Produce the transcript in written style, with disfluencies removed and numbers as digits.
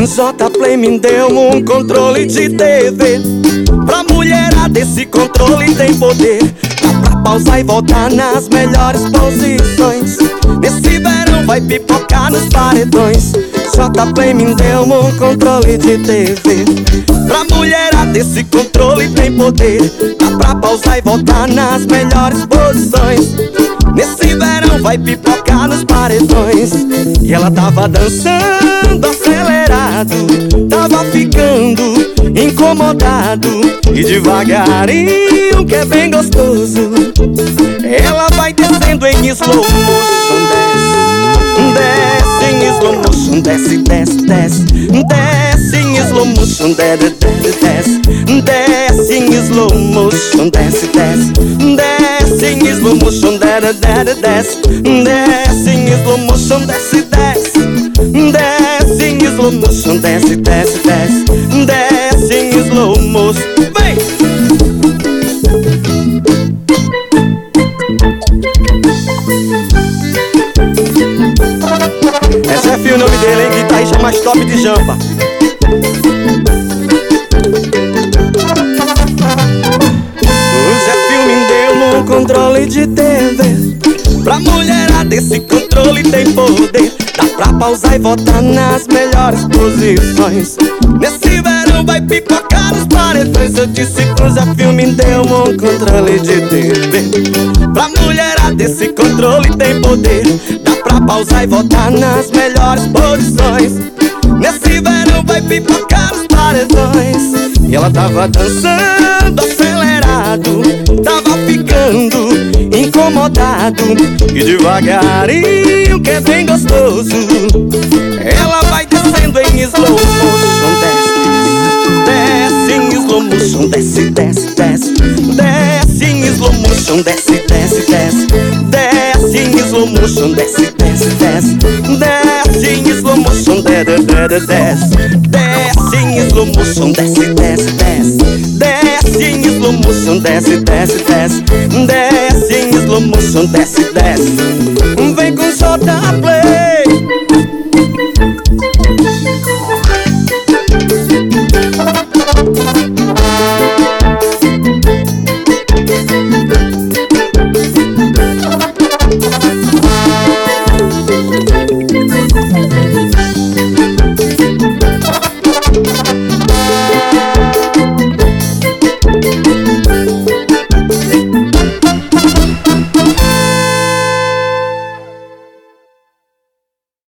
J-Play me deu um controle de TV. Pra mulherada esse controle tem poder. Dá pra pausar e voltar nas melhores posições. Nesse verão vai pipocar nos paredões. J-Play me deu um controle de TV. Pra mulherada esse controle tem poder. Dá pra pausar e voltar nas melhores posições. Nesse verão vai pipocar nos paredões. E ela tava dançando acelerado, tava ficando incomodado. E devagarinho, que é bem gostoso, ela vai descendo em slow motion. Desce em slow motion, desce, desce, desce. Desce em slow motion, desce, desce. Desce em slow motion, desce, desce. Desce em slow motion, desce, desce. Desce em slow motion, desce, desce. Desce em slow motion, desce, desce, desce. Desce em slow motion. Vem! É Jeff o nome dele, hein? Guitarrista mais top de Jampa. O Jeff me deu um controle de TV. Pra mulherada esse controle tem poder. Dá pra pausar e voltar nas melhores posições. Nesse verão vai pipocar nos paredões. Eu disse que o Jeff me deu um controle de TV. Pra mulherada esse controle tem poder. Dá pra pausar e voltar nas melhores posições. Nesse verão vai pipocar nos paredões. E ela tava dançando acelerado, tava ficando incomodado. E devagarinho, que é bem gostoso, ela vai descendo em slow motion. Desce, desce em slow motion, desce, desce, desce. Desce em slow motion, desce, desce, desce. Desce em slow motion, desce, desce, desce. Desce em slow motion, desce, desce, desce. Desce em slow motion, desce, desce, desce. Desce em slow motion, desce, desce, desce. Desce em slow motion, desce, desce. Vem com J-Play.